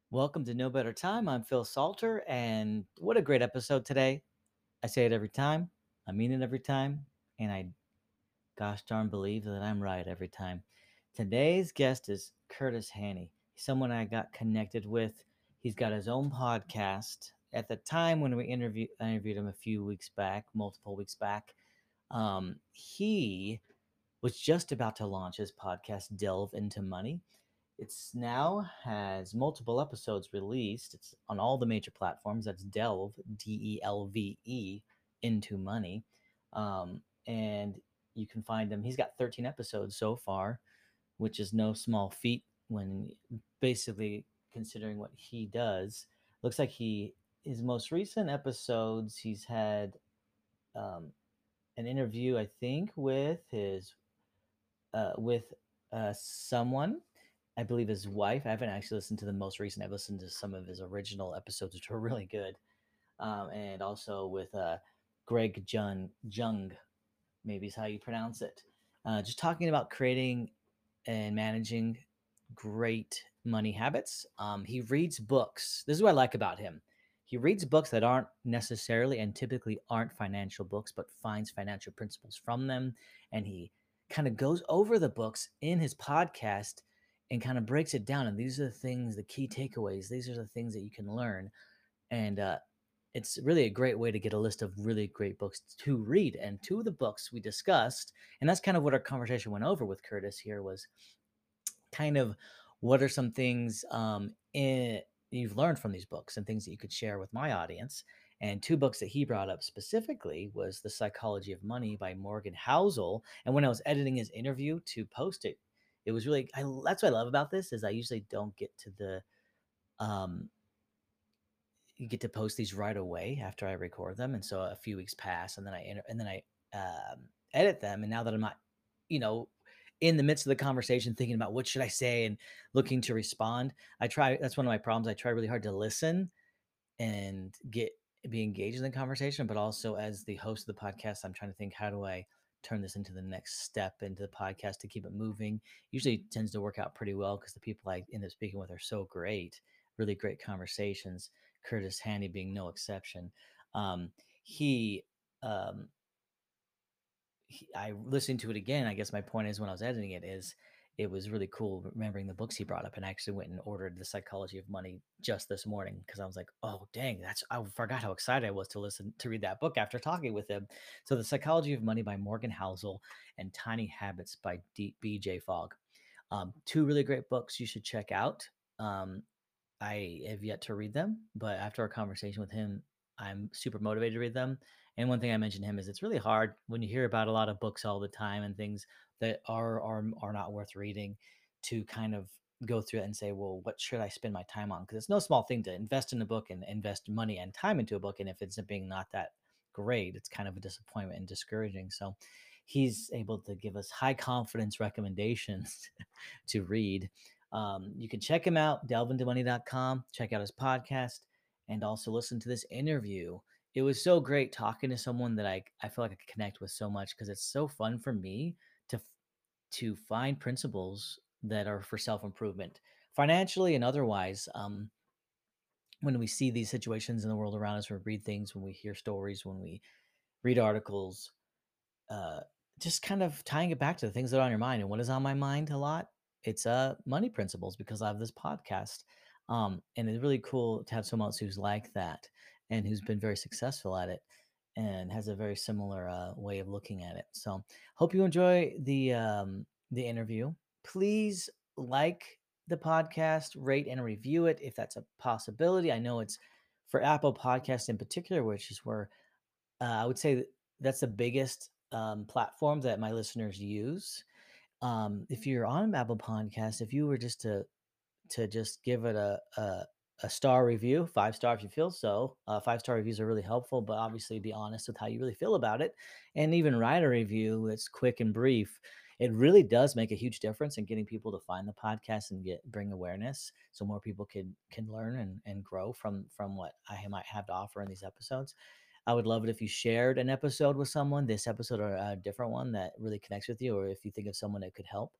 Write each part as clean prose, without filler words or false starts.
Welcome to No Better Time. I'm Phil Salter, and what a great episode today. I say it every time, I mean it every time, and I gosh darn believe that I'm right every time. Today's guest is Curtis Haney. He's someone I got connected with. He's got his own podcast. At the time when I interviewed him a few weeks back, multiple weeks back, he was just about to launch his podcast, Delve into Money. It's now has multiple episodes released. It's on all the major platforms. That's Delve, Delve, into money. And you can find him. He's got 13 episodes so far, which is no small feat when basically considering what he does. Looks like his most recent episodes, he's had um, an interview, I think, with someone. I believe his wife. I haven't actually listened to the most recent. I've listened to some of his original episodes, which were really good. And also with Greg Jung, maybe is how you pronounce it. Just talking about creating and managing great money habits. He reads books. This is what I like about him. He reads books that aren't necessarily and typically aren't financial books, but finds financial principles from them. And he kind of goes over the books in his podcast and kind of breaks it down. And these are the things, the key takeaways. These are the things that you can learn. And it's really a great way to get a list of really great books to read. And two of the books we discussed, and that's kind of what our conversation went over with Curtis here, was kind of what are some things you've learned from these books and things that you could share with my audience. And two books that he brought up specifically was The Psychology of Money by Morgan Housel. And when I was editing his interview to post it, it was really that's what I love about this is I usually don't get to the um, you get to post these right away after I record them, and so a few weeks pass, and then I edit them, and now that I'm not, you know, in the midst of the conversation thinking about what should I say and looking to respond, I try. That's one of my problems. I try really hard to listen and be engaged in the conversation, but also as the host of the podcast, I'm trying to think how do I turn this into the next step into the podcast to keep it moving. Usually it tends to work out pretty well because the people I end up speaking with are so great, really great conversations. Curtis Haney being no exception. Um, he, um, I listened to it again. I guess my point is when I was editing it is it was really cool remembering the books he brought up and I actually went and ordered The Psychology of Money just this morning because I was like, oh dang, I forgot how excited I was to read that book after talking with him. So The Psychology of Money by Morgan Housel and Tiny Habits by BJ Fogg. Two really great books you should check out. Um, I have yet to read them, but after our conversation with him, I'm super motivated to read them. And one thing I mentioned to him is it's really hard when you hear about a lot of books all the time and things that are not worth reading to kind of go through it and say, well, what should I spend my time on? Because it's no small thing to invest in a book and invest money and time into a book. And if it's being not that great, it's kind of a disappointment and discouraging. So he's able to give us high confidence recommendations to read. You can check him out, delveintomoney.com, check out his podcast, and also listen to this interview. It was so great talking to someone that I feel like I could connect with so much because it's so fun for me to to find principles that are for self-improvement, financially and otherwise. When we see these situations in the world around us, when we read things, when we hear stories, when we read articles, uh, just kind of tying it back to the things that are on your mind. And what is on my mind a lot? It's money principles because I have this podcast. And it's really cool to have someone else who's like that and who's been very successful at it and has a very similar way of looking at it. So hope you enjoy the interview. Please like the podcast, rate and review it if that's a possibility. I know it's for Apple Podcasts in particular, which is where I would say that's the biggest platform that my listeners use. If you're on Apple Podcast, if you were just to just give it a star review, 5 star if you feel so. 5 star reviews are really helpful, but obviously be honest with how you really feel about it, and even write a review that's quick and brief. It really does make a huge difference in getting people to find the podcast and bring awareness, so more people can learn and grow from what I might have to offer in these episodes. I would love it if you shared an episode with someone, this episode or a different one that really connects with you, or if you think of someone that could help.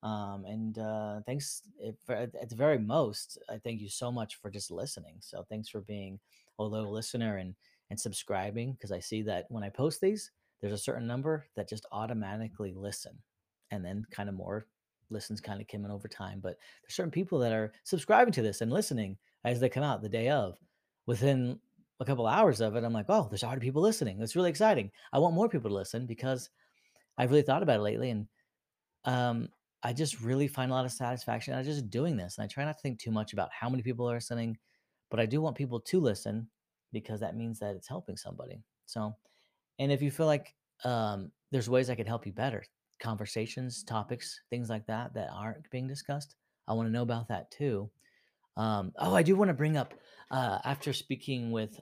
And thanks at the very most. I thank you so much for just listening. So thanks for being a loyal listener and subscribing, because I see that when I post these, there's a certain number that just automatically listen, and then kind of more listens kind of come in over time. But there's certain people that are subscribing to this and listening as they come out the day of. Within a couple hours of it, I'm like, oh, there's already people listening. That's really exciting. I want more people to listen because I've really thought about it lately, and um, I just really find a lot of satisfaction out of just doing this. And I try not to think too much about how many people are listening, but I do want people to listen because that means that it's helping somebody. So, and if you feel like there's ways I could help you better, conversations, topics, things like that that aren't being discussed, I want to know about that too. Oh, I do want to bring up after speaking with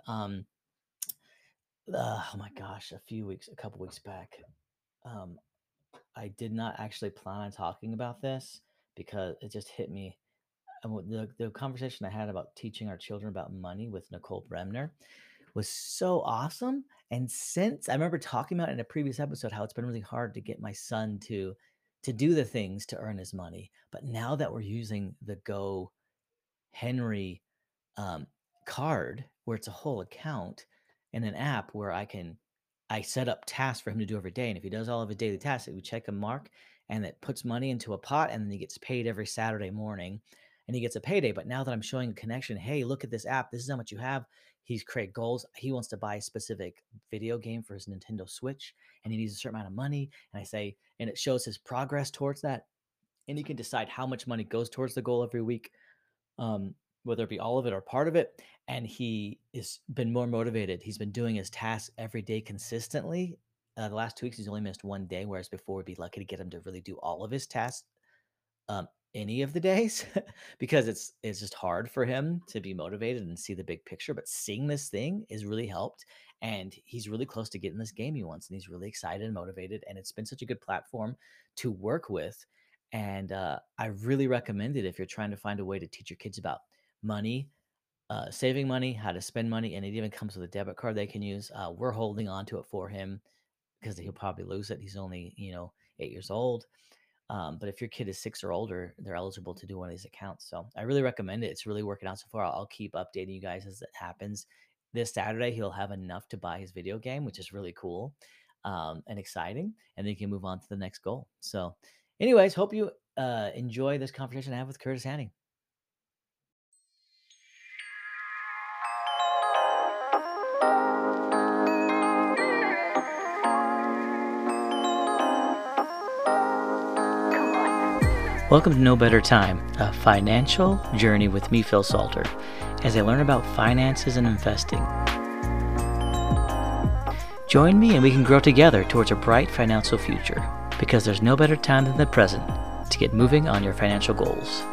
oh my gosh, a couple weeks back. Um, I did not actually plan on talking about this because it just hit me. The conversation I had about teaching our children about money with Nicole Bremner was so awesome. And since I remember talking about in a previous episode how it's been really hard to get my son to do the things to earn his money, but now that we're using the Go Henry um, card where it's a whole account and an app where I set up tasks for him to do every day. And if he does all of his daily tasks, we check a mark and it puts money into a pot, and then he gets paid every Saturday morning and he gets a payday. But now that I'm showing a connection, hey, look at this app. This is how much you have. He's create goals. He wants to buy a specific video game for his Nintendo Switch and he needs a certain amount of money. And I say, and it shows his progress towards that. And he can decide how much money goes towards the goal every week, um, whether it be all of it or part of it. And he has been more motivated. He's been doing his tasks every day consistently. The last 2 weeks, he's only missed one day, whereas before we'd be lucky to get him to really do all of his tasks um, any of the days because it's just hard for him to be motivated and see the big picture. But seeing this thing is really helped, and he's really close to getting this game he wants, and he's really excited and motivated. And it's been such a good platform to work with, and I really recommend it if you're trying to find a way to teach your kids about money, saving money, how to spend money, and it even comes with a debit card they can use. We're holding on to it for him because he'll probably lose it. He's only 8 years old, but if your kid is 6 or older, they're eligible to do one of these accounts. So I really recommend it. It's really working out so far. I'll keep updating you guys as it happens. This Saturday, he'll have enough to buy his video game, which is really cool and exciting. And then he can move on to the next goal. So, anyways, hope you enjoy this conversation I have with Curtis Hanning. Welcome to No Better Time, a financial journey with me, Phil Salter, as I learn about finances and investing. Join me and we can grow together towards a bright financial future, because there's no better time than the present to get moving on your financial goals.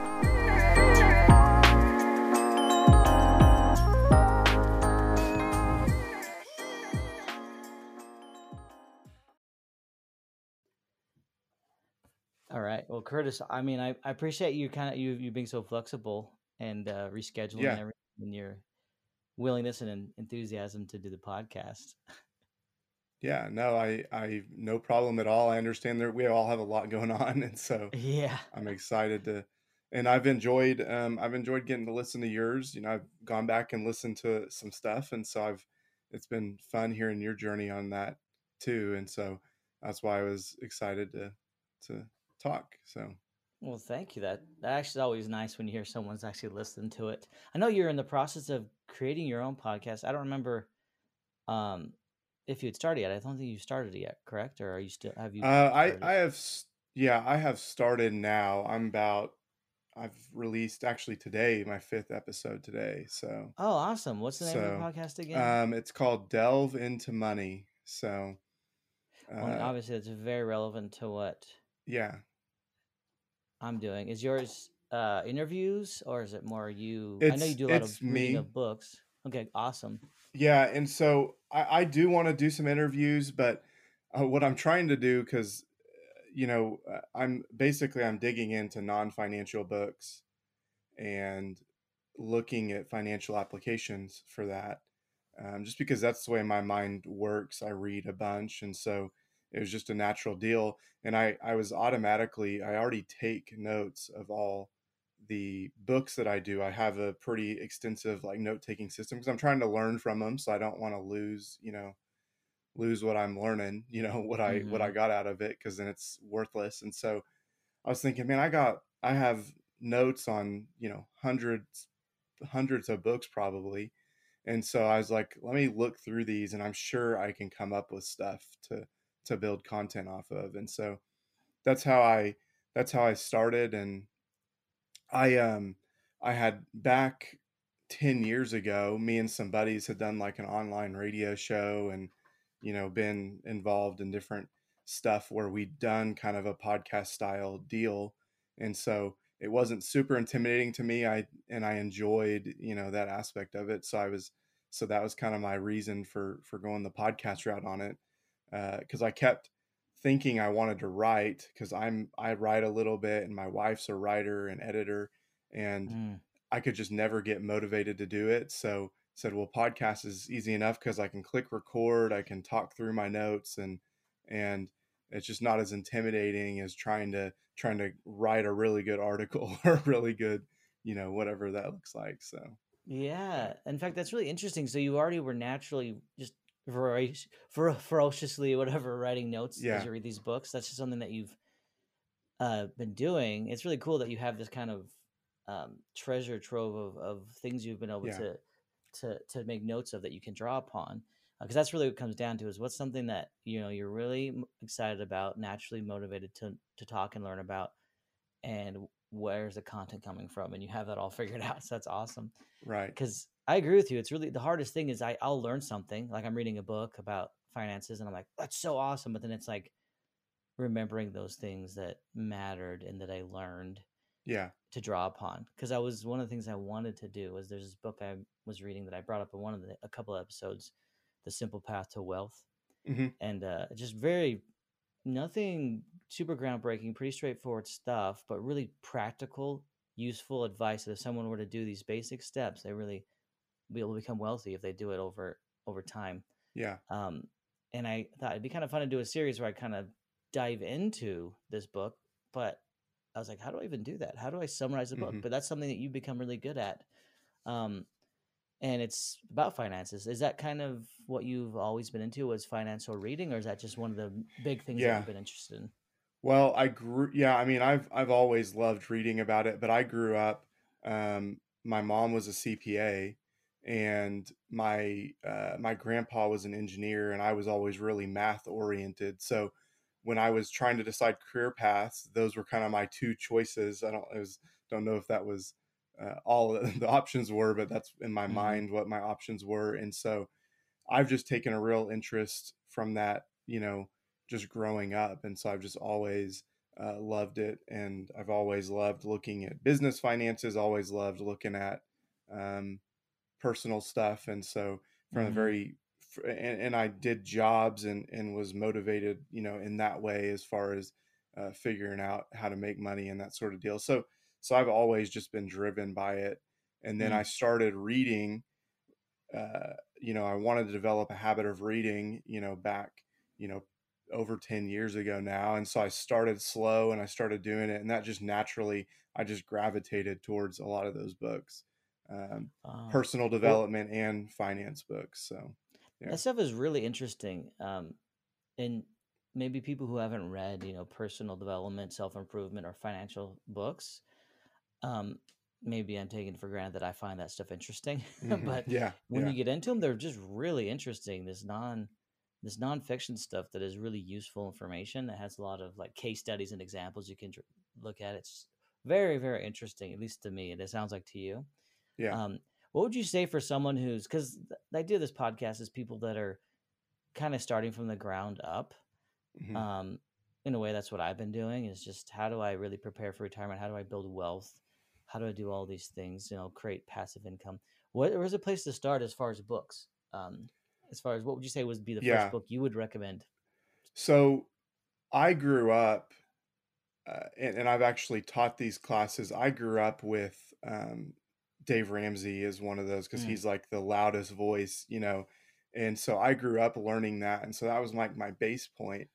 All right. Well, Curtis, I mean, I appreciate you you being so flexible and rescheduling Yeah, everything and your willingness and enthusiasm to do the podcast. yeah, no, I no problem at all. I understand that we all have a lot going on, and so Yeah. I'm excited to. And I've enjoyed getting to listen to yours. I've gone back and listened to some stuff, and so it's been fun hearing your journey on that too. And so that's why I was excited to talk. So Well, thank you. That actually is always nice when you hear someone's actually listened to it. I know you're in the process of creating your own podcast. I don't remember um if you had started yet. I don't think you started it yet, correct? Or are you still have you started I it? have yeah, I have started now. I've released actually today my fifth episode today. So Oh, awesome. What's the name of the So, podcast again? it's called Delve into Money. So, Well, I mean, uh, obviously it's very relevant to what yeah, I'm doing. Is yours interviews, or is it more you? I know you do a lot of it's reading me. of books. Okay, awesome. Yeah, and so I do want to do some interviews, but what I'm trying to do, because I'm digging into non-financial books and looking at financial applications for that. Just because that's the way my mind works. I read a bunch, and so it was just a natural deal. And I was automatically, I already take notes of all the books that I do. I have a pretty extensive like note taking system because I'm trying to learn from them. So I don't want to lose, lose what I'm learning, what I Mm-hmm. got out of it, because then it's worthless. And so I was thinking, man, I have notes on, hundreds of books probably. And so I was like, let me look through these and I'm sure I can come up with stuff to build content off of. And so that's how I that's how I started. And I I had back 10 years ago, me and some buddies had done like an online radio show, and been involved in different stuff where we'd done kind of a podcast style deal. And so it wasn't super intimidating to me. I enjoyed, that aspect of it. So that was kind of my reason for going the podcast route on it. Cuz I kept thinking I wanted to write, because I write a little bit and my wife's a writer and editor, and Mm. I could just never get motivated to do it. So said, well, podcast is easy enough because I can click record, I can talk through my notes, and it's just not as intimidating as trying to write a really good article or really good, whatever that looks like. So yeah, Yeah. In fact, that's really interesting. So you already were naturally just ferociously, whatever, writing notes as yeah, you read these books. That's just something that you've been doing. It's really cool that you have this kind of treasure trove of things you've been able yeah, to make notes of that you can draw upon. Because that's really what it comes down to is what's something that you're really excited about, naturally motivated to talk and learn about, and where's the content coming from, and you have that all figured out. So that's awesome. right, Because I agree with you. It's really the hardest thing is I'll learn something like I'm reading a book about finances, and I'm like that's so awesome, but then it's like remembering those things that mattered and that I learned yeah, to draw upon. Because I was one of the things I wanted to do was there's this book I was reading that I brought up in a couple of episodes, The Simple Path to Wealth, hmm, and just very nothing super groundbreaking, pretty straightforward stuff, but really practical, useful advice that if someone were to do these basic steps, they really be able to become wealthy if they do it over time. yeah, Um, and I thought it'd be kind of fun to do a series where I kind of dive into this book, but I was like, how do I even do that? How do I summarize the book? hmm, But that's something that you become really good at. Um, and it's about finances. Is that kind of what you've always been into was financial reading, or is that just one of the big things that yeah. you've been interested in? Well, yeah, I mean, I've always loved reading about it, but I grew up, my mom was a CPA, and my grandpa was an engineer, and I was always really math oriented. So when I was trying to decide career paths, those were kind of my two choices. Don't know if that was all the options were, but that's in my Hmm. mind what my options were. And so I've just taken a real interest from that, just growing up. And so I've just always loved it. And I've always loved looking at business finances, always loved looking at um, personal stuff. And so from the Hmm. and I did jobs and was motivated, in that way as far as figuring out how to make money and that sort of deal. So I've always just been driven by it. And then I Mm. started reading, I wanted to develop a habit of reading, back, you know, over 10 years ago now. And so I started slow and I started doing it. And that just naturally, I just gravitated towards a lot of those books, um, Uh, personal well, development and finance books. So, yeah. that stuff is really interesting. And maybe people who haven't read, personal development, self improvement, or financial books, um, maybe I'm taking for granted that I find that stuff interesting. But Yeah. when Yeah. you get into them, they're just really interesting. This nonfiction stuff that is really useful information that has a lot of like case studies and examples you can look at. It's very, very interesting, at least to me, and it sounds like to you. Yeah. Um, what would you say for someone who's because the idea of this podcast is people that are kind of starting from the ground up. Hmm. Um, in a way, that's what I've been doing is just how do I really prepare for retirement? How do I build wealth? How do I do all these things? Create passive income. Where's a place to start as far as books? As far as what would you say would be the first Yeah. book you would recommend? So I grew up, and I've actually taught these classes. I grew up with Dave Ramsey is one of those because Mm, he's like the loudest voice, and so I grew up learning that, and so that was like my base point.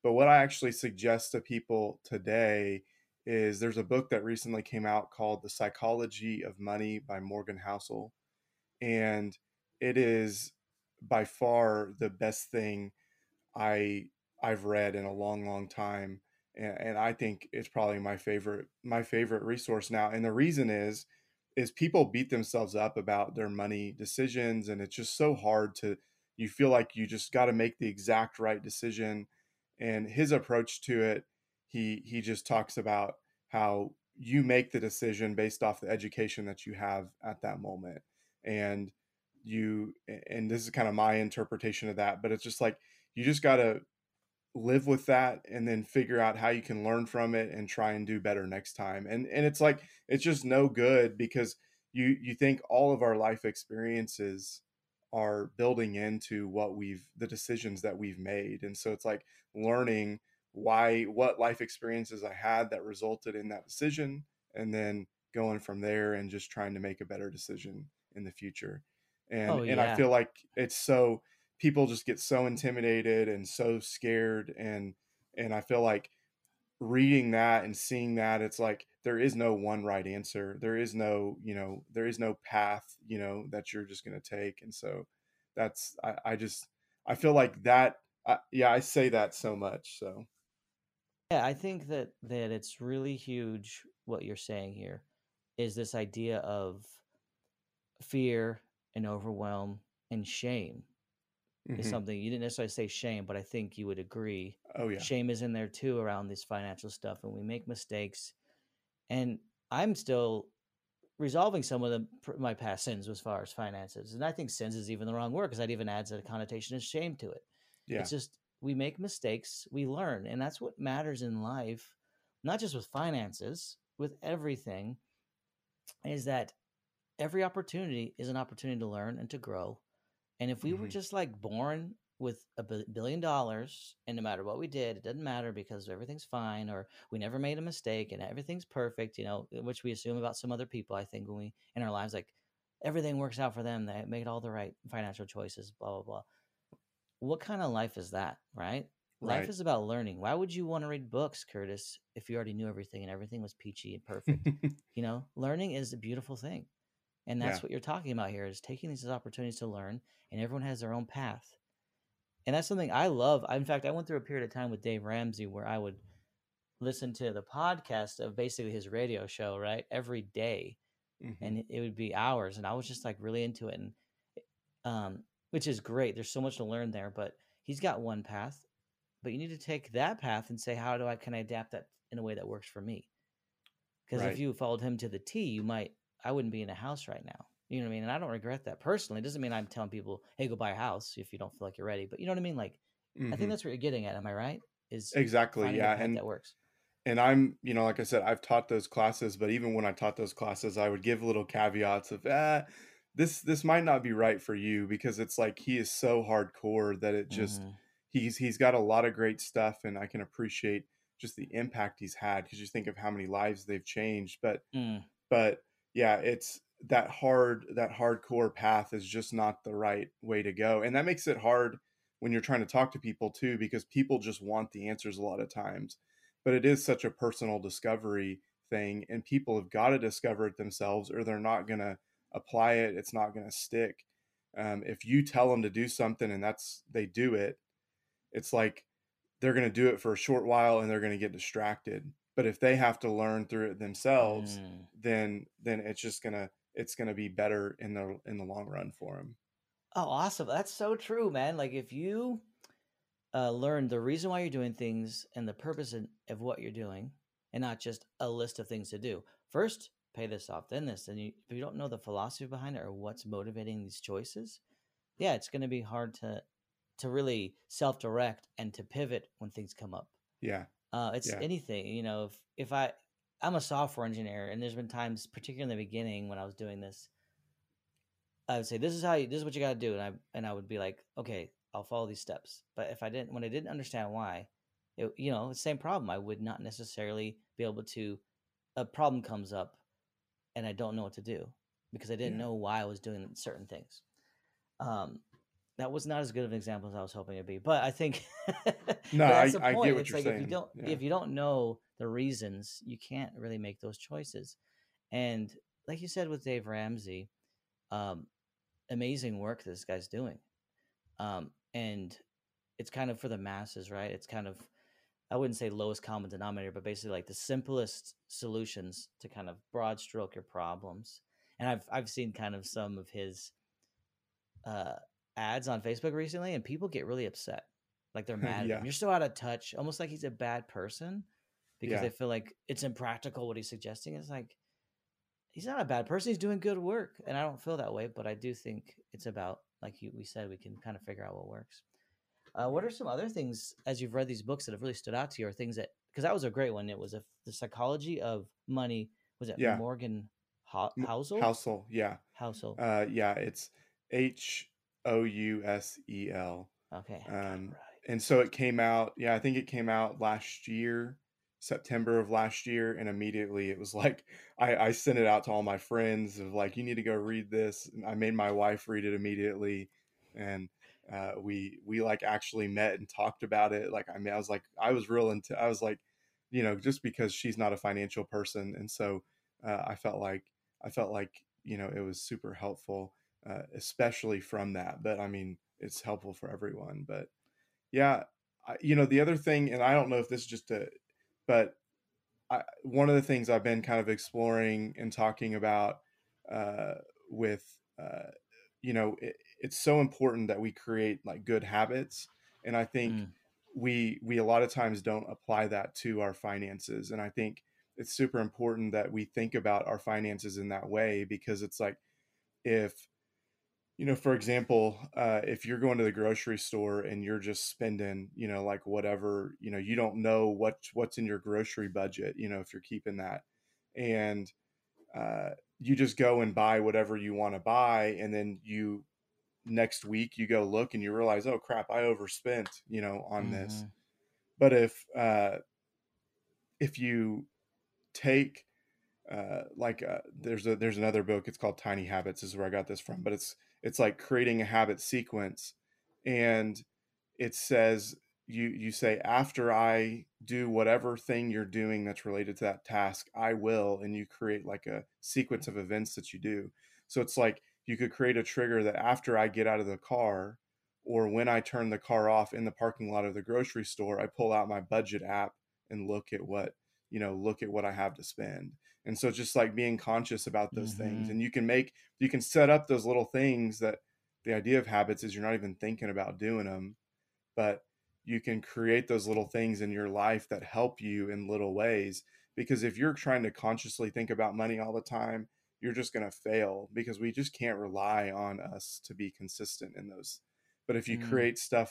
But what I actually suggest to people today is there's a book that recently came out called The Psychology of Money by Morgan Housel. And it is by far the best thing I I've read in a long, long time, and I think it's probably my favorite resource now. And the reason is people beat themselves up about their money decisions, and it's just so hard to you feel like you just got to make the exact right decision. And his approach to it, he just talks about how you make the decision based off the education that you have at that moment. And and this is kind of my interpretation of that, but it's just like you just got to live with that and then figure out how you can learn from it and try and do better next time. And it's like it's just no good because you think all of our life experiences are building into the decisions that we've made. And so it's like learning what life experiences I had that resulted in that decision, and then going from there and just trying to make a better decision in the future. Oh And I yeah. feel like it's so people just get so intimidated and so scared. And I feel like reading that and seeing that, it's like there is no one right answer. There is no path, that you're just going to take. And so I feel like that. Yeah, I say that so much. So Yeah, I think that it's really huge what you're saying here is this idea of fear and overwhelm and shame is hmm. something you didn't necessarily say shame, but I think you would agree. Oh yeah. Shame is in there too around this financial stuff, and we make mistakes. And I'm still resolving some of my past sins as far as finances. And I think sins is even the wrong word because that even adds a connotation of shame to it. Yeah. It's just we make mistakes, we learn, and that's what matters in life, not just with finances, with everything, is that every opportunity is an opportunity to learn and to grow. And if we were Hmm. just like born with $1 billion and no matter what we did, it doesn't matter because everything's fine or we never made a mistake and everything's perfect, which we assume about some other people, I think, when we in our lives, like everything works out for them, they made all the right financial choices, blah, blah, blah. What kind of life is that, right? Life Right. is about learning. Why would you want to read books, Curtis, if you already knew everything and everything was peachy and perfect? Learning is a beautiful thing. And Yeah. that's what you're talking about here is taking these as opportunities to learn, and everyone has their own path. And that's something I love. In fact, I went through a period of time with Dave Ramsey where I would listen to the podcast of basically his radio show, right? Every day. Hmm. And it would be hours. And I was just like really into it. And which is great. There's so much to learn there, but he's got one path. But you need to take that path and say, how do I can I adapt that in a way that works for me? Because if Right. you followed him to the T, I wouldn't be in a house right now. You know what I mean? And I don't regret that personally. It doesn't mean I'm telling people, hey, go buy a house if you don't feel like you're ready. But you know what I mean? Like, I think Hmm. that's what you're getting at. Am I right? Is Exactly. finding a Yeah. path that works. And I'm, like I said, I've taught those classes, but even when I taught those classes, I would give little caveats of, this might not be right for you, because it's like he is so hardcore that it just Mm-hmm. he's got a lot of great stuff, and I can appreciate just the impact he's had, because you think of how many lives they've changed. Mm, But yeah, it's that hardcore path is just not the right way to go. And that makes it hard when you're trying to talk to people too, because people just want the answers a lot of times. But it is such a personal discovery thing, and people have got to discover it themselves, or they're not going to apply it. It's not going to stick. If you tell them to do something and they do it, it's like they're going to do it for a short while and they're going to get distracted. But if they have to learn through it themselves, mm. then it's gonna be better in the long run for them. Oh, awesome. That's so true, man. Like, if you learn the reason why you're doing things and the purpose of what you're doing, and not just a list of things to do. First, pay this off, then this. And if you don't know the philosophy behind it or what's motivating these choices, yeah, it's going to be hard to really self direct and to pivot when things come up. Yeah, It's yeah, anything, if I'm a software engineer, and there's been times, particularly in the beginning when I was doing this, I would say, this is what you got to do. And I would be like, okay, I'll follow these steps. But when I didn't understand why, the same problem, I would not necessarily be able to, a problem comes up and I don't know what to do because I didn't yeah, know why I was doing certain things. Um, that was not as good of an example as I was hoping it'd be, but I think, but No, that's the I get point. what It's you're like saying. Yeah. if you don't know the reasons, you can't really make those choices. And like you said with Dave Ramsey, um, amazing work this guy's doing. And it's kind of for the masses, right? It's kind of, I wouldn't say lowest common denominator, but basically like the simplest solutions to kind of broad stroke your problems. And I've seen kind of some of his uh, ads on Facebook recently, and people get really upset, like they're mad at him. Yeah. You're so out of touch, almost like he's a bad person because Yeah. they feel like it's impractical what he's suggesting. It's like he's not a bad person; he's doing good work, and I don't feel that way. But I do think it's about, like we said, we can kind of figure out what works. What are Right. some other things as you've read these books that have really stood out to you, or things that, because that was a great one. It was the psychology of money. Was it Yeah. Morgan Housel? Housel. Yeah. Housel. Yeah, it's Housel. Okay, I got it Um, right. and so it came out, yeah, I think it came out last year, September of last year, and immediately it was like I sent it out to all my friends of like, you need to go read this. And I made my wife read it immediately, and we like actually met and talked about it. Like, I mean, I was real into, I was like, just because she's not a financial person, and so I felt like it was super helpful, especially from that. But I mean, it's helpful for everyone. But yeah, the other thing, and I don't know if this is just but one of the things I've been kind of exploring and talking about uh, with, it's so important that we create like good habits, and I think Mm, we a lot of times don't apply that to our finances, and I think it's super important that we think about our finances in that way, because it's like, if for example, if you're going to the grocery store and you're just spending, like whatever, you don't know what's in your grocery budget, if you're keeping that, and uh, you just go and buy whatever you want to buy, and then you next week you go look and you realize, oh crap, I overspent, on this. mm-hmm. But if you take there's another book, it's called Tiny Habits, this is where I got this from, but it's like creating a habit sequence, and it says, you say, after I do whatever thing you're doing that's related to that task, I will, and you create like a sequence of events that you do. So it's like you could create a trigger that after I get out of the car, or when I turn the car off in the parking lot of the grocery store, I pull out my budget app and look at what I have to spend. And so just like being conscious about those things, Mm-hmm. and you can set up those little things that, the idea of habits is you're not even thinking about doing them, but you can create those little things in your life that help you in little ways. Because if you're trying to consciously think about money all the time, you're just going to fail, because we just can't rely on us to be consistent in those. But Mm.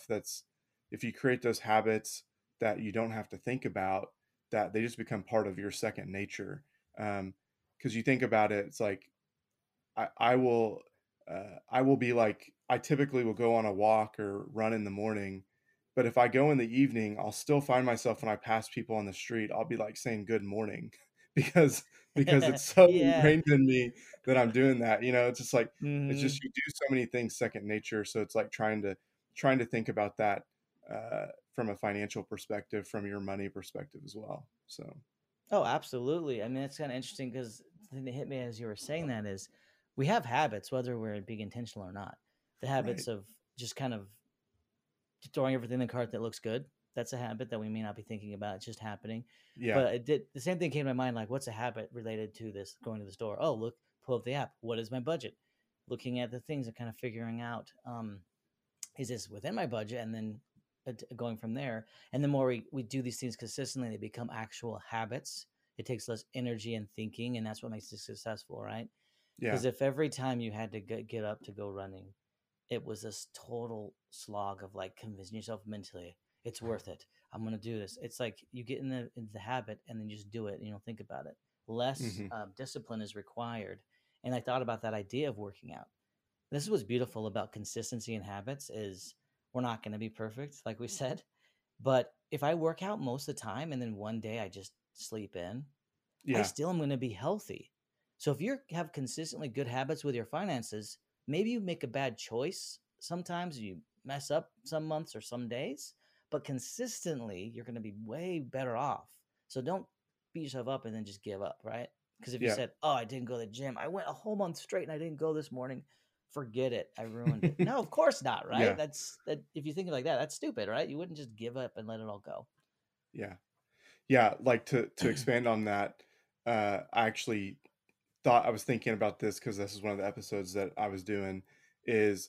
if you create those habits that you don't have to think about, that they just become part of your second nature. Because you think about it, it's like, I will I will be like, I typically will go on a walk or run in the morning, but if I go in the evening, I'll still find myself, when I pass people on the street, I'll be like saying good morning because it's so Yeah. ingrained in me that I'm doing that. It's just like, it's Mm-hmm. just, you do so many things second nature. So it's like trying to think about that from a financial perspective, from your money perspective as well. So Oh, absolutely. I mean, it's kind of interesting because the thing that hit me as you were saying that is we have habits, whether we're being intentional or not. The right. habits of just kind of throwing everything in the cart that looks good. That's a habit that we may not be thinking about. It's just happening. Yeah. But it did the same thing came to my mind, like what's a habit related to this going to the store? Oh, look, pull up the app. What is my budget? Looking at the things and kind of figuring out, is this within my budget? And then going from there. And the more we do these things consistently, they become actual habits. It takes less energy and thinking, and that's what makes it successful, right? Yeah. Because if every time you had to get up to go running, it was this total slog of like convincing yourself mentally it's worth it. I'm gonna do this. It's like you get in the habit and then you just do it and you don't think about it. Less Hmm. discipline is required. And I thought about that idea of working out. This is what's beautiful about consistency and habits is we're not going to be perfect, like we said. But if I work out most of the time and then one day I just sleep in, I Yeah. still am going to be healthy. So if you have consistently good habits with your finances, maybe you make a bad choice sometimes you mess up some months or some days, but consistently you're going to be way better off. So don't beat yourself up and then just give up, right? Because if you Yeah. said, "Oh, I didn't go to the gym. I went a whole month straight and I didn't go this morning," forget it. I ruined it. No, of course not, right? Yeah. That's that. If you think like that, that's stupid, right? You wouldn't just give up and let it all go. Yeah. Yeah, like to expand on that, I actually thought I was thinking about this because this is one of the episodes that I was doing is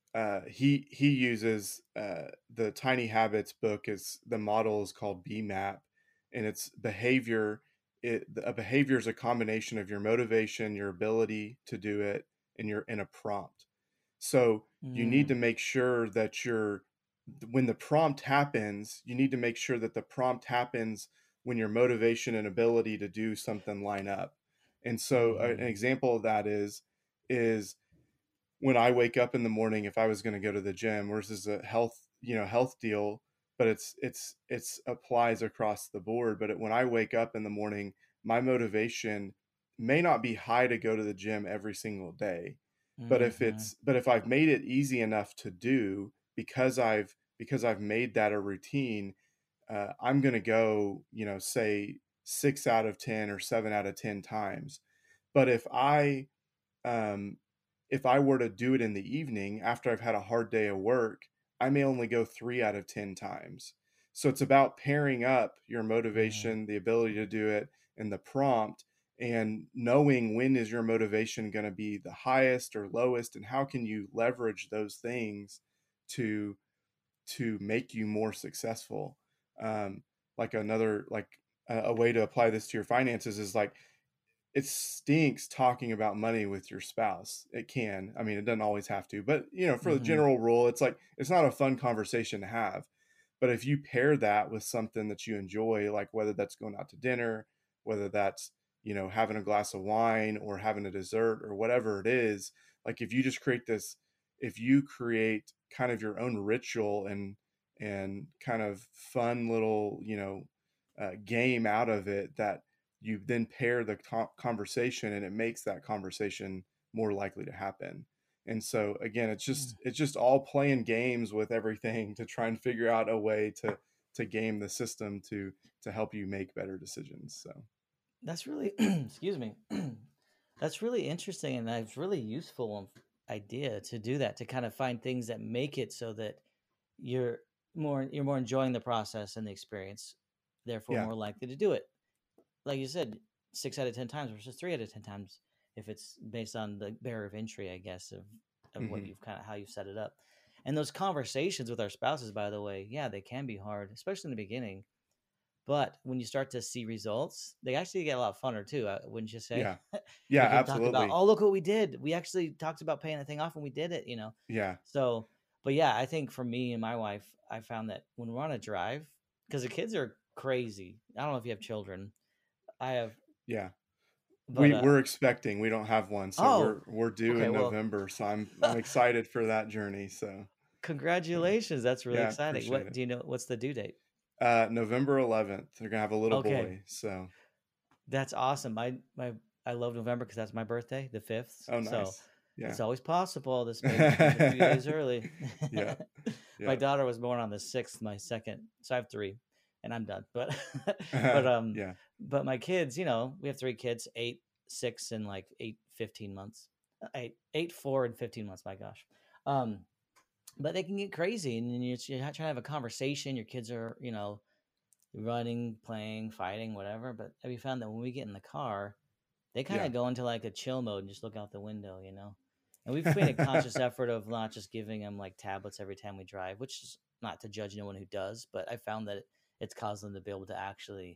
he uses the Tiny Habits book is the model is called BMAP and it's behavior a behavior is a combination of your motivation, your ability to do it, and your in a prompt. So you need to Mm, make sure that when the prompt happens, you need to make sure that the prompt happens when your motivation and ability to do something line up. And so an mm-hmm, example of that is when I wake up in the morning, if I was going to go to the gym, whereas this is a health deal, but it's applies across the board. But when I wake up in the morning, my motivation may not be high to go to the gym every single day, mm-hmm, but if I've made it easy enough to do because I've made that a routine, I'm going to go, say 6 out of 10 or 7 out of 10 times. But um, if I were to do it in the evening after I've had a hard day of work, I may only go 3 out of 10 times. So it's about pairing up your mm-hmm. motivation, the ability to do it, and the prompt, and knowing when is your motivation going to be the highest or lowest, and how can you leverage those things to make you more successful. Um, like another like a way to apply this to your finances is like it stinks talking about money with your spouse. It can. I mean, it doesn't always have to, but for the Mm-hmm. general rule, it's like it's not a fun conversation to have. But if you pair that with something that you enjoy, like whether that's going out to dinner, whether that's, having a glass of wine or having a dessert or whatever it is, like if you create kind of your own ritual and kind of fun little, game out of it that you then pair the conversation and it makes that conversation more likely to happen. And so again, it's just all playing games with everything to try and figure out a way to game the system to help you make better decisions. So That's really, excuse me, that's really interesting and that's really useful idea to do that, to kind of find things that make it so that you're you're more enjoying the process and the experience, therefore yeah. more likely to do it. Like you said, 6 out of 10 times versus 3 out of 10 times, if it's based on the barrier of entry, I guess, of what Hmm. you've kind of how you've set it up. And those conversations with our spouses, by the way, yeah, they can be hard, especially in the beginning. But when you start to see results, they actually get a lot funner too, wouldn't you say? Yeah. Yeah, You can talk about, absolutely. oh, look what we did. We actually talked about paying the thing off and we did it, Yeah. So, but yeah, I think for me and my wife, I found that when we're on a drive, because the kids are crazy. I don't know if you have children. I have, Yeah. but We're expecting. We don't have one, so oh, we're due okay, in well, November, so I'm excited for that journey. So yeah. congratulations. That's really Yeah, exciting. appreciate What it. do you know? What's the due date? November 11th. They're gonna have a little Okay, boy. So, that's awesome. I love November because that's my birthday, the 5th. oh, So nice. Yeah. it's always possible. This baby comes a few days early. Yeah. My Yeah. daughter was born on the 6th, my second. So I have three and I'm done. But but Yeah. but my kids, we have three kids, 8, 6, and like 8, 15 months. 8, 4, and 15 months, my gosh. Um, but they can get crazy and then you're trying to have a conversation. Your kids are, running, playing, fighting, whatever. But have you found that when we get in the car, they kind Yeah. of go into like a chill mode and just look out the window. And we've made a conscious effort of not just giving them like tablets every time we drive, which is not to judge no one who does, but I found that it's caused them to be able to actually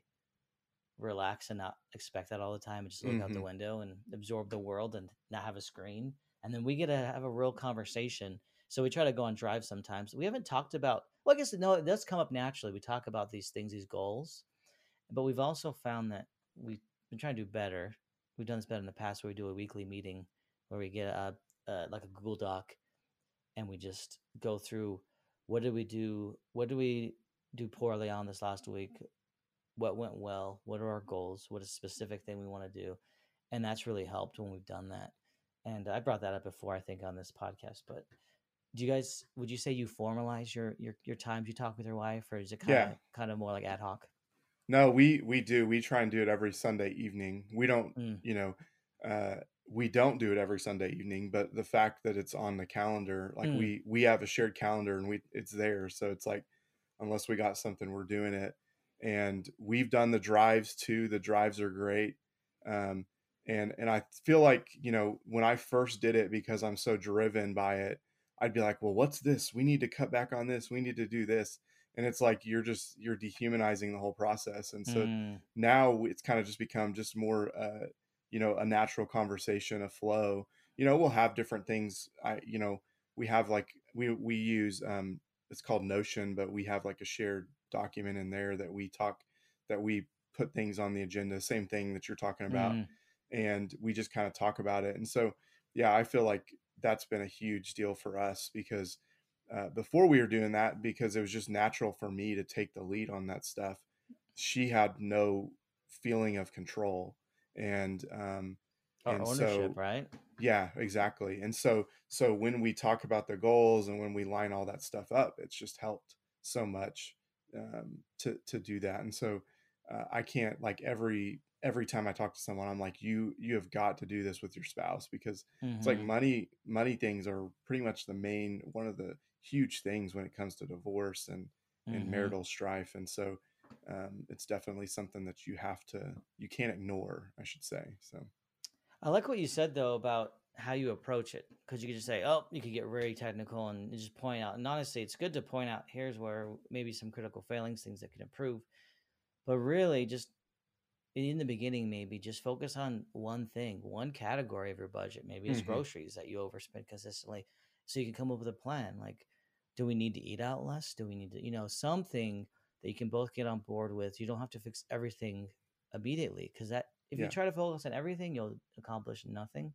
relax and not expect that all the time and just look out the Mhm. window and absorb the world and not have a screen. And then we get to have a real conversation. So we try to go on drives sometimes. We haven't talked about, well, I guess no, it does come up naturally. We talk about these things, these goals, but we've also found that we've been trying to do better. We've done this better in the past where we do a weekly meeting where we get like a Google Doc and we just go through what did we do? What do we do poorly on this last week? What went well? What are our goals? What is a specific thing we want to do? And that's really helped when we've done that. And I brought that up before, I think, on this podcast. But do you guys would you say you formalize your times you talk with your wife, or is it Yeah. kind of more like ad hoc? No, we do. We try and do it every Sunday evening. We don't, Mm, you know, uh, we don't do it every Sunday evening, but the fact that it's on the calendar, like mm, we have a shared calendar and we it's there. So it's like unless we got something, we're doing it. And we've done the drives too. The drives are great. Um, and I feel like, when I first did it because I'm so driven by it, I'd be like, well, what's this? We need to cut back on this. We need to do this, and it's like you're dehumanizing the whole process. And so mm, now it's kind of just become just more a natural conversation, a flow. We'll have different things. We have like we use it's called Notion, but we have like a shared document in there that we put things on the agenda, same thing that you're talking about, mm, and we just kind of talk about it. And so yeah, I feel like that's been a huge deal for us because before we were doing that, because it was just natural for me to take the lead on that stuff. She had no feeling of control, and um, or and ownership, so right? yeah, exactly. And so when we talk about the goals and when we line all that stuff up, it's just helped so much to do that. And so I can't, like, every time I talk to someone, I'm like, you have got to do this with your spouse, because it's like Mm-hmm. money things are pretty much the main one of the huge things when it comes to divorce and Mm-hmm. marital strife. And so it's definitely something that you can't ignore, I should say. So I like what you said though about how you approach it, because you could just say, "Oh," you could get very technical and just point out. And honestly, it's good to point out here's where maybe some critical failings, things that could improve. But really, just in the beginning, maybe just focus on one thing, one category of your budget. Maybe it's hmm groceries that you overspend consistently, so you can come up with a plan. Like, do we need to eat out less? Do we need to, something that you can both get on board with? You don't have to fix everything immediately, because that if you yeah. try to focus on everything, you'll accomplish nothing.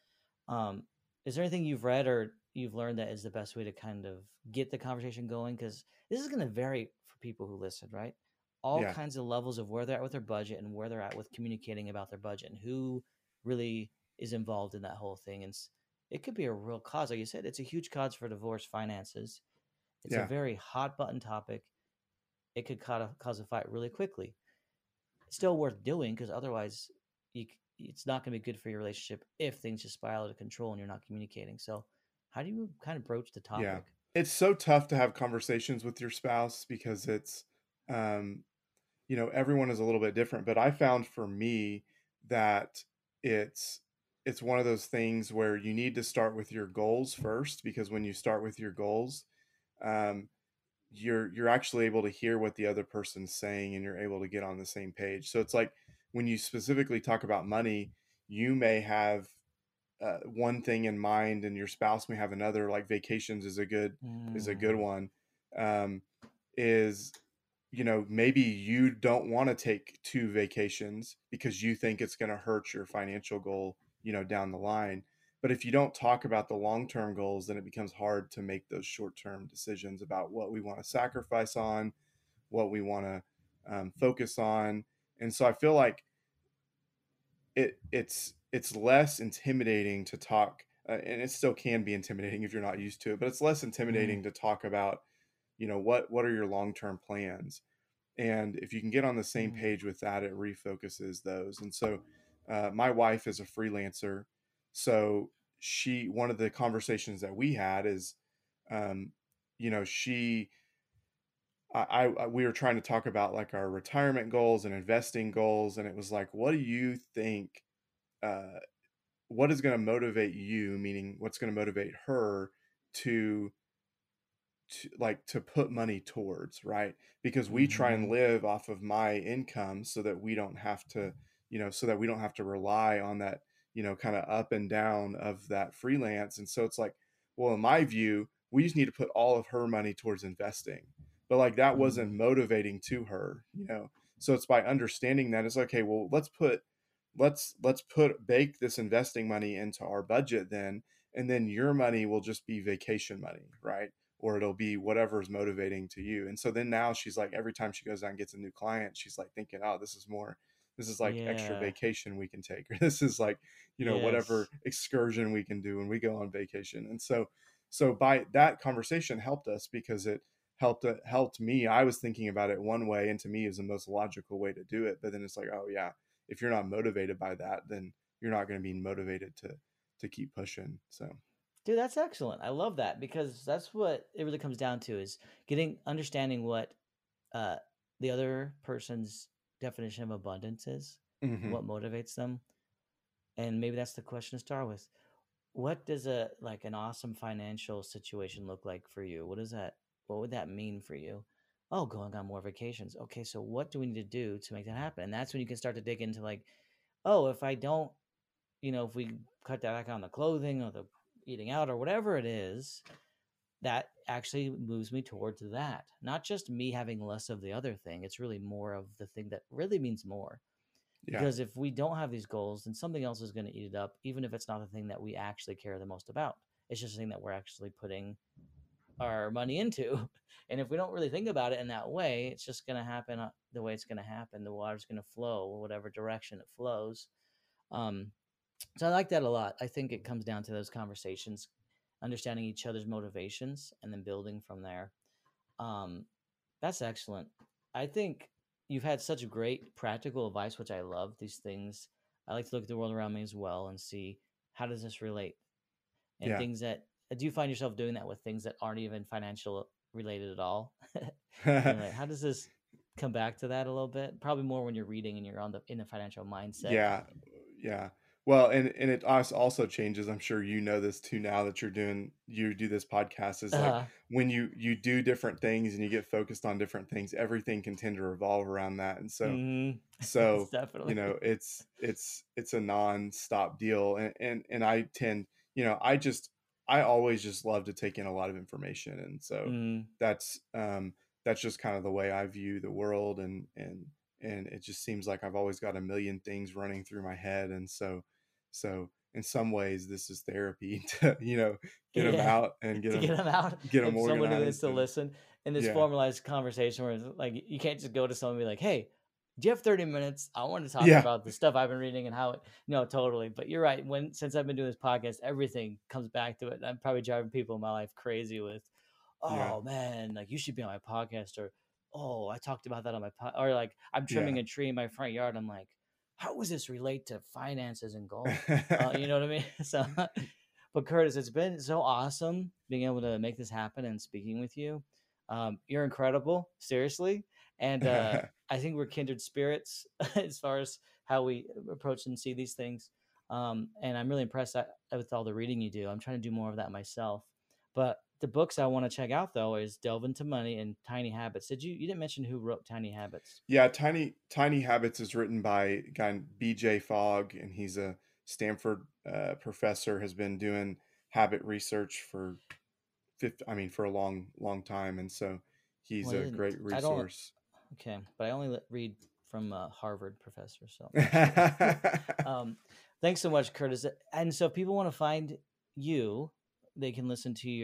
um, is there anything you've read or you've learned that is the best way to kind of get the conversation going? Because this is going to vary for people who listen, right? All Yeah. kinds of levels of where they're at with their budget and where they're at with communicating about their budget and who really is involved in that whole thing. And it could be a real cause. Like you said, it's a huge cause for divorce finances. It's a Yeah. very hot button topic. It could cause a fight really quickly. It's still worth doing, because otherwise it's not going to be good for your relationship if things just spiral out of control and you're not communicating. So how do you kind of broach the Yeah. topic? It's so tough to have conversations with your spouse because um, everyone is a little bit different. But I found for me that it's it's one of those things where you need to start with your goals first, because when you start with your goals, um, you're actually able to hear what the other person's saying and you're able to get on the same page. So it's like when you specifically talk about money, you may have one thing in mind and your spouse may have another. Like vacations is a good Mm, one. um, is maybe you don't want to take two vacations because you think it's going to hurt your financial goal down the line. But if you don't talk about the long-term goals, then it becomes hard to make those short-term decisions about what we want to sacrifice on, what we want to focus on. And so I feel like it's less intimidating to talk, and it still can be intimidating if you're not used to it, but it's less mm, intimidating to talk about what are your long-term plans. And if you can get on the same mm, page with that, it refocuses those. And so my wife is a freelancer, so she one of the conversations that we had is um, she we were trying to talk about like our retirement goals and investing goals, and it was like, what do you think, uh, what is going to motivate you, meaning what's going to motivate her to to put money towards, right? Because we try and mm-hmm, live off of my income so that we don't have to, so that we don't have to rely on that, kind of up and down of that freelance. And so it's like, well, in my view, we just need to put all of her money towards investing. But like that wasn't mm, motivating to her. So it's by understanding that it's okay, well, let's put bake this investing money into our budget then, and then your money will just be vacation money, right? Or it'll be whatever is motivating to you. And so then now she's like, every time she goes out and gets a new client, she's like thinking, oh, this is like extra yeah, vacation we can take, or this is like, whatever yes, excursion we can do when we go on vacation. And so so by that conversation helped us because it helped me. I was thinking about it one way, and to me is the most logical way to do it. But then it's like, oh yeah, if you're not motivated by that, then you're not going to be motivated to keep pushing. So Dude, that's excellent. I love that because that's what it really comes down to is understanding what uh, the other person's definition of abundance is, hmm what motivates them, and maybe that's the question to start with. What does a like an awesome financial situation look like for you? What does that? What would that mean for you? Oh, going on more vacations. Okay, so what do we need to do to make that happen? And that's when you can start to dig into like, oh, if I don't, if we cut back on the clothing or the eating out or whatever it is, that actually moves me towards that. Not just me having less of the other thing. It's really more of the thing that really means more. yeah, Because if we don't have these goals, then something else is going to eat it up, even if it's not the thing that we actually care the most about. It's just a thing that we're actually putting our money into. And if we don't really think about it in that way, it's just going to happen the way it's going to happen. The water's going to flow whatever direction it flows. Um, so I like that a lot. I think it comes down to those conversations, understanding each other's motivations, and then building from there. Um, that's excellent. I think you've had such great practical advice, which I love. These things, I like to look at the world around me as well and see how does this relate, and yeah. things that do you find yourself doing that with things that aren't even financial related at all? You're like, how does this come back to that a little bit? Probably more when you're reading and you're on the in the financial mindset. Yeah, yeah. Well, and it also changes. I'm sure you know this too now that you do this podcast is like Uh, when you do different things and you get focused on different things, everything can tend to revolve around that. And so mm, it's so definitely. it's a non-stop deal. And I tend, I always just love to take in a lot of information. And so Mm, that's that's just kind of the way I view the world and it just seems like I've always got a million things running through my head, and so in some ways this is therapy to get them yeah, out and to get them out. get them If someone who needs organized to and listen in this yeah, formalized conversation, where it's like you can't just go to someone and be like, "Hey, do you have 30 minutes? I want to talk yeah, about the stuff I've been reading and how it." No, totally. But you're right. Since I've been doing this podcast, everything comes back to it. I'm probably driving people in my life crazy with, yeah, "Oh man, like you should be on my podcast," or "Oh, I talked about that on my or like I'm trimming yeah. a tree in my front yard. I'm like, how does this relate to finances and goals? You know what I mean? So, but Curtis, it's been so awesome being able to make this happen and speaking with you. You're incredible, seriously, and I think we're kindred spirits as far as how we approach and see these things. And I'm really impressed with all the reading you do. I'm trying to do more of that myself. But the books I want to check out though is Delve into Money and Tiny Habits. You didn't mention who wrote Tiny Habits? Yeah, Tiny Habits is written by a guy named BJ Fogg, and he's a Stanford professor. Has been doing habit research for I mean, for a long time, and so he's Well, I a didn't. great I don't. resource. Okay, but I only read from a Harvard professor, so I'm not sure. um, thanks so much, Curtis. And so, if people want to find you, they can listen to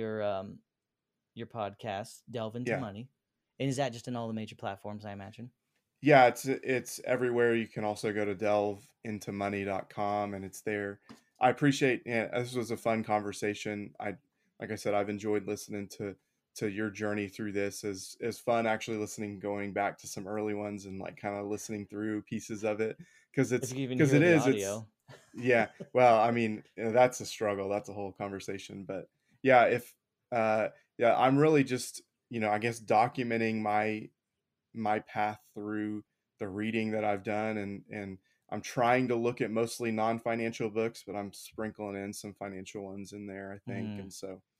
your podcast, Delve into Yeah, Money. And is that just in all the major platforms? I imagine. yeah, it's everywhere. You can also go to delveintomoney.com and it's there. I appreciate, yeah, this was a fun conversation. Like I said, I've enjoyed listening to your journey through this. Is fun actually listening, going back to some early ones and like kind of listening through pieces of it If you can even because hear it the is it's audio. yeah. Well, I mean, that's a struggle. That's a whole conversation. But yeah, if uh yeah, I'm really just, I guess documenting my path through the reading that I've done and I'm trying to look at mostly non-financial books, but I'm sprinkling in some financial ones in there, I think. Mm, And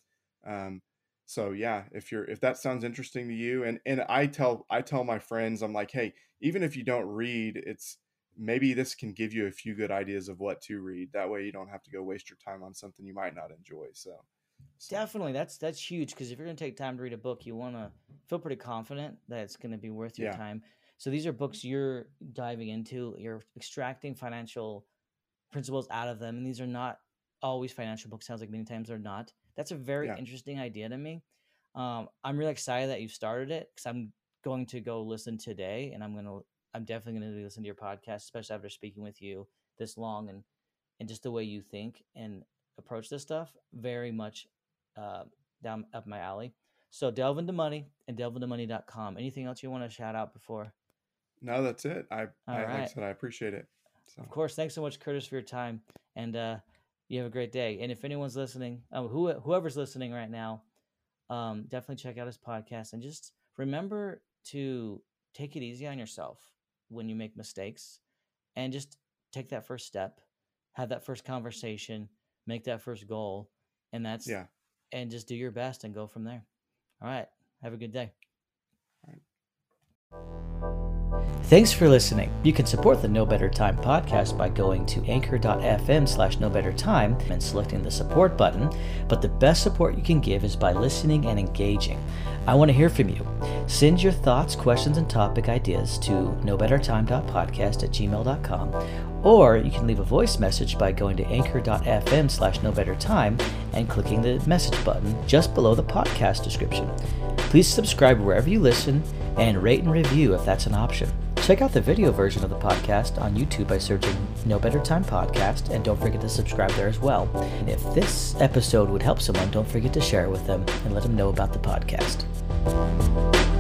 um so yeah, if that sounds interesting to you, and I tell my friends, I'm like, hey, even if you don't read, it's maybe this can give you a few good ideas of what to read. That way you don't have to go waste your time on something you might not enjoy. So definitely, that's huge because if you're going to take time to read a book, you want to feel pretty confident that it's going to be worth your yeah, time. So these are books you're diving into. You're extracting financial principles out of them, and these are not always financial books. Sounds like many times they're not. That's a very yeah, interesting idea to me. I'm really excited that you started it because I'm going to go listen today, and I'm definitely going to listen to your podcast, especially after speaking with you this long and just the way you think and approach this stuff. Very much down up my alley. So Delve Into Money and delveintomoney.com. Anything else you want to shout out before? No, that's it. All like I right. said, I appreciate it. So. Of course. Thanks so much, Curtis, for your time. And you have a great day. And if anyone's listening, whoever's listening right now, definitely check out his podcast. And just remember to take it easy on yourself when you make mistakes. And just take that first step, have that first conversation, make that first goal. And and just do your best and go from there. All right. Have a good day. All right. Thanks for listening. You can support the No Better Time podcast by going to anchor.fm/nobettertime and selecting the support button. But the best support you can give is by listening and engaging. I want to hear from you. Send your thoughts, questions, and topic ideas to nobettertime.podcast@gmail.com, or you can leave a voice message by going to anchor.fm/nobettertime and clicking the message button just below the podcast description. Please subscribe wherever you listen and rate and review if that's an option. Check out the video version of the podcast on YouTube by searching No Better Time Podcast, and don't forget to subscribe there as well. And if this episode would help someone, don't forget to share it with them and let them know about the podcast.